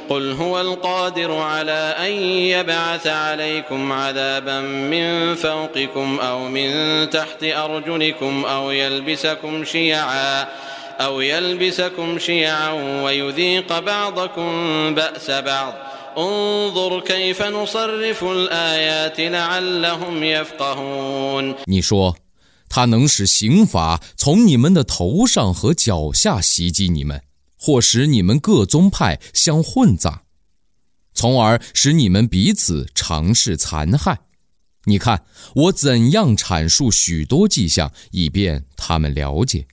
قل هو القادر على أن يبعث عليكم عذابا من فوقكم أو من تحت أرجلكم أو يلبسكم شيعا ويذيق بعضكم بأس بعض انظر كيف نصرف الآيات لعلهم يفقهون。 你说他能使刑罚从你们的头上和脚下袭击你们，或使你们各宗派相混杂，从而使你们彼此尝试残害。你看我怎样阐述许多迹象，以便他们了解。